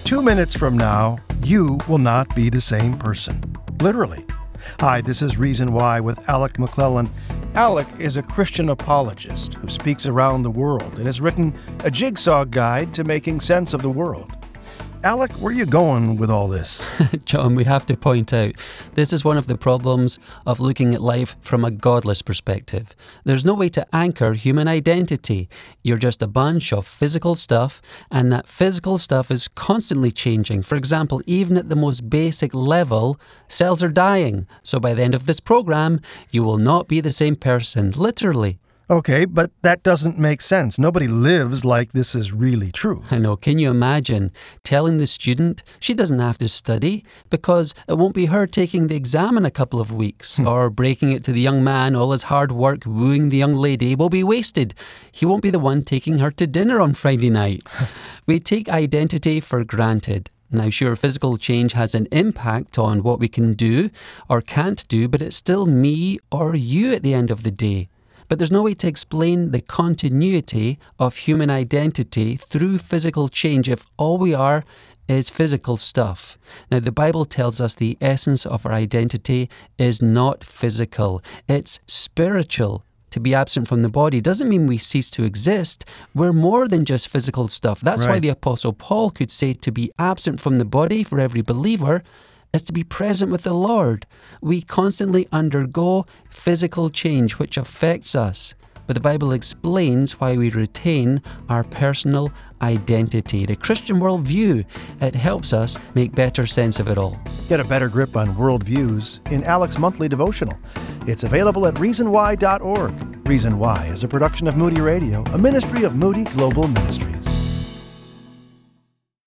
2 minutes from now, you will not be the same person. Literally. Hi, this is Reason Why with Alec McClellan. Alec is a Christian apologist who speaks around the world and has written a jigsaw guide to making sense of the world. Alec, where are you going with all this? John, we have to point out, this is one of the problems of looking at life from a godless perspective. There's no way to anchor human identity. You're just a bunch of physical stuff, and that physical stuff is constantly changing. For example, even at the most basic level, cells are dying. So by the end of this program, you will not be the same person, literally. Okay, but that doesn't make sense. Nobody lives like this is really true. I know. Can you imagine telling the student she doesn't have to study because it won't be her taking the exam in a couple of weeks, or breaking it to the young man all his hard work wooing the young lady will be wasted. He won't be the one taking her to dinner on Friday night. We take identity for granted. Now, sure, physical change has an impact on what we can do or can't do, but it's still me or you at the end of the day. But there's no way to explain the continuity of human identity through physical change if all we are is physical stuff. Now, the Bible tells us the essence of our identity is not physical, it's spiritual. To be absent from the body doesn't mean we cease to exist. We're more than just physical stuff. That's why the Apostle Paul could say to be absent from the body for every believer is to be present with the Lord. We constantly undergo physical change which affects us. But the Bible explains why we retain our personal identity. The Christian worldview, it helps us make better sense of it all. Get a better grip on worldviews in Alec's monthly devotional. It's available at reasonwhy.org. Reason Why is a production of Moody Radio, a ministry of Moody Global Ministries.